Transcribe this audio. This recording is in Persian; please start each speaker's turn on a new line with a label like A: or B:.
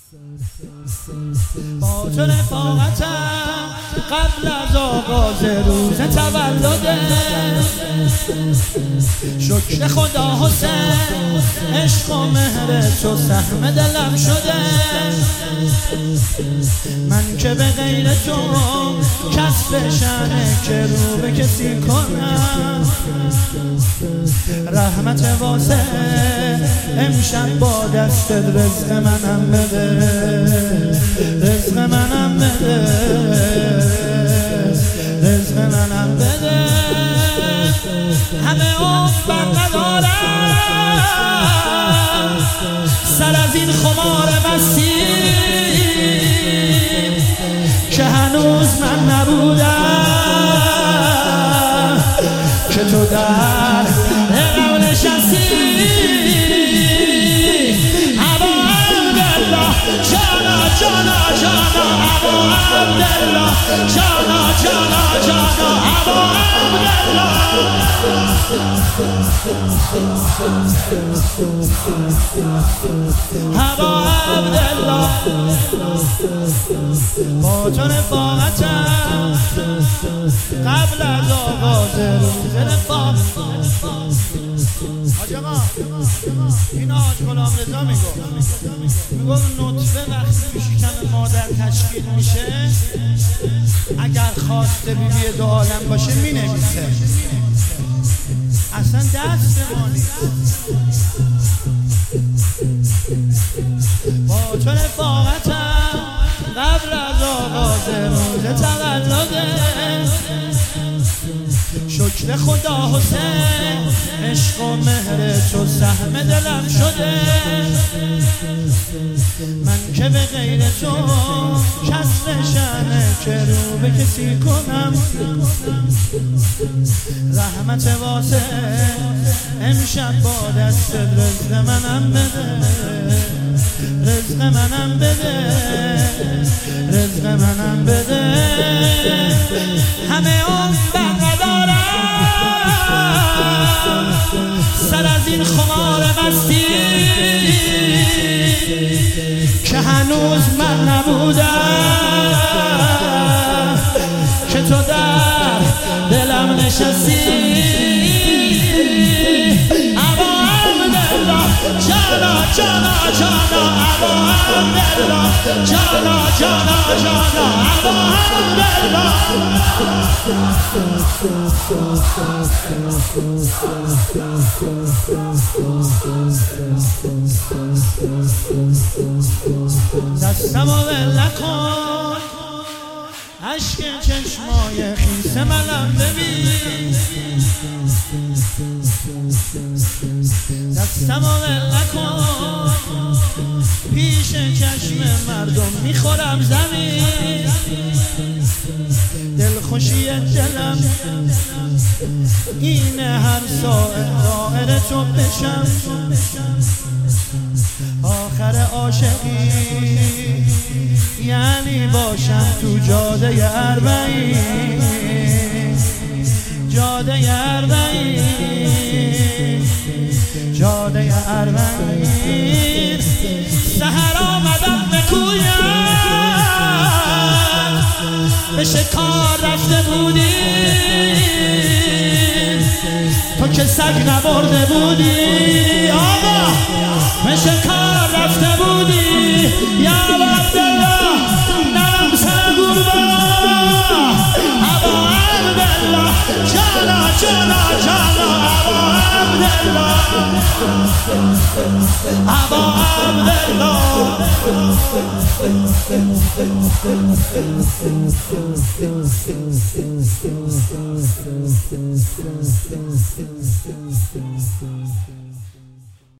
A: با تو رفاقتم قبل از آغاز روز تولده، شکر خدا حسین عشق و مهر تو سهم دلم شده. من که به غیر تو کسب شأنه که رو به کسی کنم. رحمت واسع امشب با دست رزق منم بده، رزق منم بده، رزق منم بده. همه عمر ندارم سر از این خمار مستی که هنوز من نبودم که تو در قول نشستی. ابا عبدالله جانا جانا جانا، ابا عبدالله جانا جانا جانا، ابا عبدالله. ابا عبدالله با تو رفاقتم قبل از آغاز روز رفاقت. حاج آقا این حاج غلام رضا میگفت نطفه وقتی تو شکم مادر تشکیل میشه اگر خواسته بیبی دو عالم باشه مینویسه، اصلا دست ما نیست. با تو رفاقتم قبل از آغاز روز تولده، شکر خدا حسین عشق و مهر تو سهم دلم شده. من که به غیر تو کسب شأنه که رو به کسی کنم. رحمت واسع امشب با دست رزق منم بده، رزق منم بده، رزق منم بده. همه عمر ندارم سر از این خمار مستی که هنوز من نبودم که تو در دلم نشستی. ابا عبدالله جانا جانا جانا، ابا عبدالله جانا جانا جانا، ابا عبدالله. دستم و ول نکن عشق چشمای خیس منم ببین، دستم و ول نکن پیش چشم مردم میخورم زمین. دلخوشی دلم اینه هر ساعت دائر تو بشم. آخر عاشقی یعنی باشم تو جاده اربعین، جاده اربعین، جاده اربعین. سحر آمدم به کویت به شکار رفته بودی، تو که سگ نبرده بودی. آقا به شکار رفته بودی یا عبدالله نرم سر قربان. ابا عبدالله جانا جانا جانا، ابا عبدالله، ابا عبدالله.